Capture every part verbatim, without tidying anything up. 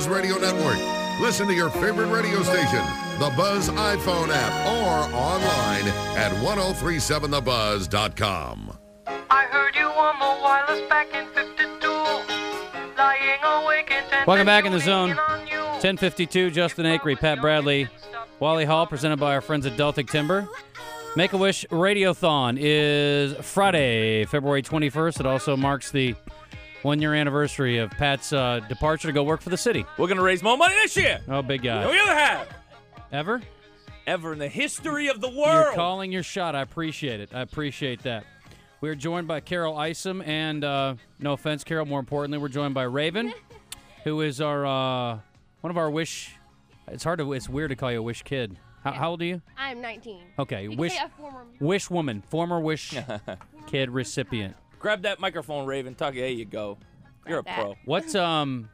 Buzz Radio Network. Listen to your favorite radio station, the Buzz iPhone app, or online at ten thirty-seven the buzz dot com. I heard you on the wireless back in fifty-two, lying awake and Welcome back in the zone. ten fifty-two, Justin Acri, Pat Bradley, Wally Hall, presented by our friends at Deltic Timber. Make-A-Wish Radiothon is Friday, February twenty-first. It also marks the one-year anniversary of Pat's uh, departure to go work for the city. We're going to raise more money this year. Oh, big guy. than we ever have. Ever? Ever in the history of the world. You're calling your shot. I appreciate it. I appreciate that. We're joined by Carol Isom, and uh, no offense, Carol, more importantly, we're joined by Raven, who is our uh, one of our Wish. It's hard to. It's weird to call you a Wish kid. How, how old are you? I'm nineteen. Okay, You Wish can say a former- Wish woman, former Wish kid recipient. Grab that microphone, Raven. Talk. There you go. You're a that. pro. What's um?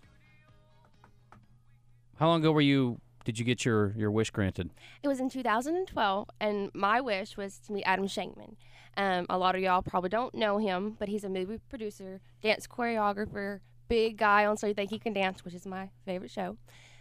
How long ago were you? Did you get your, your wish granted? It was in two thousand twelve, and my wish was to meet Adam Shankman. Um, a lot of y'all probably don't know him, but he's a movie producer, dance choreographer, big guy on So You Think He Can Dance, which is my favorite show.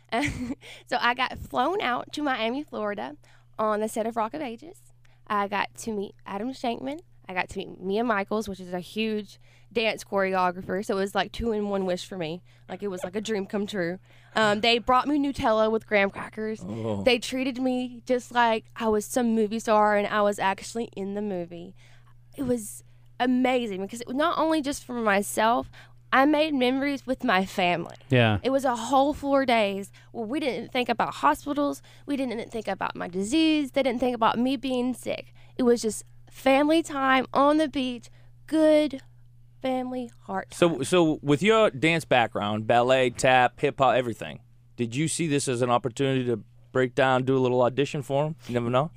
So I got flown out to Miami, Florida on the set of Rock of Ages. I got to meet Adam Shankman. I got to meet Mia Michaels, which is a huge dance choreographer. So it was like two in one wish for me. Like it was like a dream come true. Um, they brought me Nutella with graham crackers. Oh. They treated me just like I was some movie star and I was actually in the movie. It was amazing because it was not only just for myself, I made memories with my family. Yeah. It was a whole four days where we didn't think about hospitals. We didn't think about my disease. They didn't think about me being sick. It was just family time on the beach, good family heart time. So, so with your dance background, ballet, tap, hip hop, everything, did you see this as an opportunity to break down, do a little audition for him? You never know.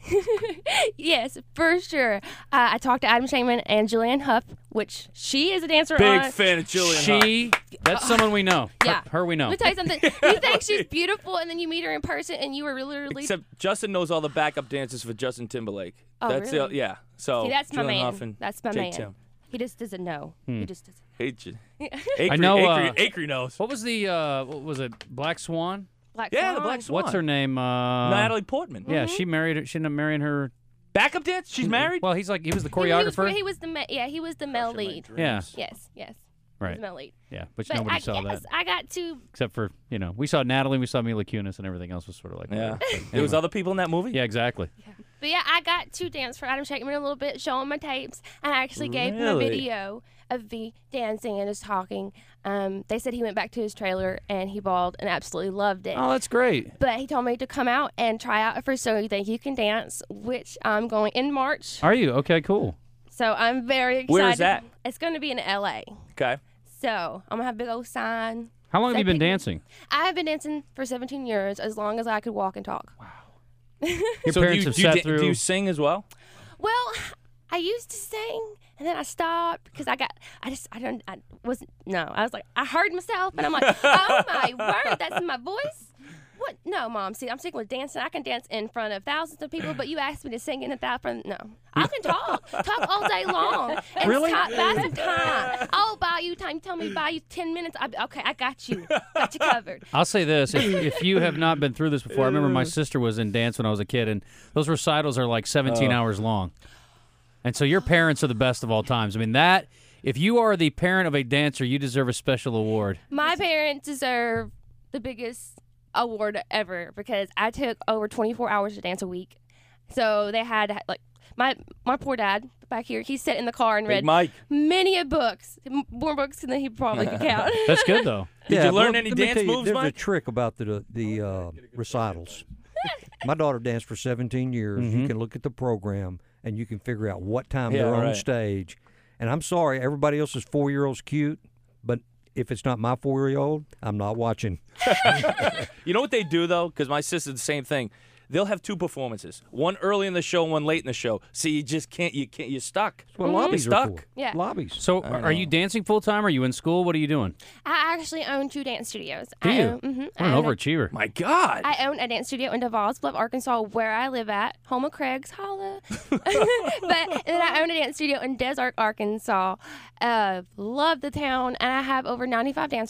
Yes, for sure. Uh, I talked to Adam Shankman and Julianne Hough, which she is a dancer. Big on. fan of Julian. She, that's someone we know. Yeah. Her, her we know. Let me tell you something. You think she's beautiful, and then you meet her in person, and you were literally. Except Justin knows all the backup dances for Justin Timberlake. Oh, That's really? the, yeah. So See, that's my Julianne man. Hough and That's my Jake man. Tim. He just doesn't know. Hmm. He just doesn't. Hate you. I know, uh, Acri, Acri knows. What was the, uh, what was it, Black Swan? Black Yeah, the Swan. Black Swan. What's her name? Uh, Natalie Portman. Yeah, she married, she ended up marrying her. Backup dance? She's married? Well, he's like, he was the He- he was- choreographer. He was, the ma- yeah, he was the male lead. Yeah. Yes, yes. He was Right. the male lead. Yeah, but, But nobody I saw guess that. I got to. Except for, you know, we saw Natalie, we saw Mila Kunis, and everything else was sort of like, Yeah. whatever. But There was anyway. other people in that movie? Yeah, exactly. But yeah, I got to dance for Adam Shankman a little bit, show him my tapes, and I actually gave him a Really? video of me dancing and just talking. Um, they said he went back to his trailer and he bawled and absolutely loved it. Oh, that's great. But he told me to come out and try out for So You Think You Can Dance, which I'm going in March. Are you? Okay, cool. So I'm very excited. Where is that? It's going to be in L A. Okay. So I'm going to have a big old sign. How long have you been Second- dancing? I have been dancing for seventeen years, as long as I could walk and talk. Wow. Your so parents do you, have do, you, sat da- through. do you sing as well? Well, I used to sing, and then I stopped because I got, I just, I don't, I wasn't, no, I was like, I heard myself, and I'm like, oh my word, that's my voice? What? No, Mom, see, I'm sticking with dancing. I can dance in front of thousands of people, but you asked me to sing in a thousand, no. I can talk, talk all day long. It's Really? Time, buy some time. I'll buy you time. Tell me, buy you ten minutes. I, okay, I got you. Got you covered. I'll say this: if, if you have not been through this before, I remember my sister was in dance when I was a kid, and those recitals are like seventeen Oh. hours long. And so your parents are the best of all times. I mean, that if you are the parent of a dancer, you deserve a special award. My parents deserve the biggest award ever because I took over twenty-four hours to dance a week. So they had like my my poor dad back here. He sat in the car and Big read Mike. many a books, m- more books than he probably could count. That's good though. Did Yeah, you learn well, any let me dance tell you, moves, There's Mike? a trick about the the uh, recitals. My daughter danced for seventeen years. Mhm. You can look at the program and you can figure out what time Yeah, they're on right. stage. And I'm sorry, everybody else's four-year-old's cute, but if it's not my four-year-old, I'm not watching. You know what they do, though? Because my sister's the same thing. They'll have two performances, one early in the show, one late in the show. So you just can't, you can't, you're stuck. That's what lobbies You're are stuck. for. Yeah. Lobbies. So, I are know. you dancing full time? Are you in school? What are you doing? I actually own two dance studios. Do I you? Own, mm-hmm, What I an own a- overachiever. My God. I own a dance studio in DeVos Bluff, Arkansas, where I live at, home of Craig's, holla. But and then I own a dance studio in Desert, Arkansas. Uh, love the town, and I have over ninety-five dancers.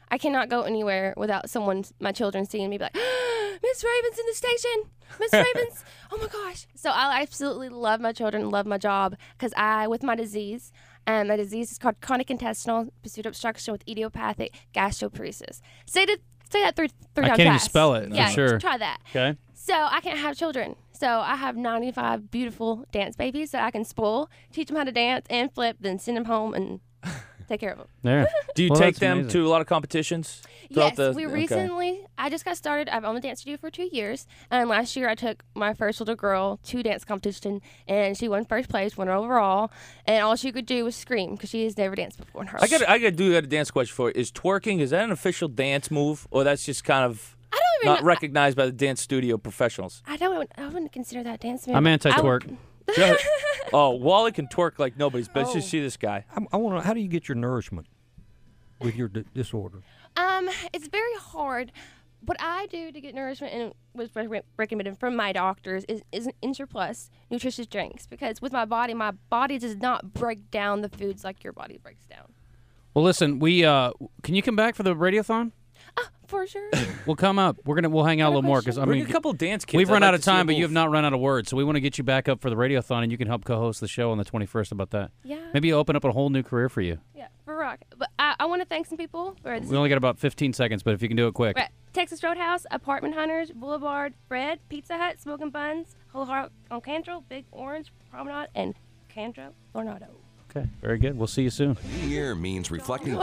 I cannot go anywhere without someone, my children, seeing me be like, Miss Raven's in the station. Miss Raven's. Oh my gosh. So I absolutely love my children, love my job, because I, with my disease, um, my disease is called chronic intestinal pursuit obstruction with idiopathic gastroparesis. Say that, say that three, three I times can't even fast. spell it, for Yeah, sure. try that. Okay. So I can't have children. So I have ninety-five beautiful dance babies that I can spoil, teach them how to dance and flip, then send them home and take care of them. There. Do you Well, take that's them amazing. to a lot of competitions? throughout Yes, the- we okay. recently, I just got started. I've owned a dance studio for two years. And last year I took my first little girl to dance competition, and she won first place, won overall. And all she could do was scream because she has never danced before in her I life. got I got to do got a dance question for you. Is twerking, is that an official dance move, or that's just kind of I don't even not know. recognized by the dance studio professionals? I don't. I wouldn't consider that dance move. I'm I anti-twerk. would- Oh, Wally can twerk like nobody's business. Oh. You see this guy. I, I want to. How do you get your nourishment with your d- disorder? Um, it's very hard. What I do to get nourishment and was re- recommended from my doctors is, is an Intra-Plus nutritious drinks, because with my body, my body does not break down the foods like your body breaks down. Well, listen, we uh, can you come back for the radiothon? Ah, for sure. We'll come up. We're gonna we'll hang out a Got a little more because I Bring mean a couple dance kids. we've I'd run like out to of see a time, but you have move. not run out of words. So we want to get you back up for the radiothon, and you can help co-host the show on the twenty-first. About that? Yeah. Maybe open up a whole new career for you. Yeah, for rock. But I, I want to thank some people. For this We only got about fifteen seconds, but if you can do it quick. Right. Texas Roadhouse, Apartment Hunters, Boulevard, Bread, Pizza Hut, Smoking Buns, Whole Heart on Cantrell, Big Orange, Promenade, and Cantrell, Tornado. Okay, very good. We'll see you soon. New year means reflecting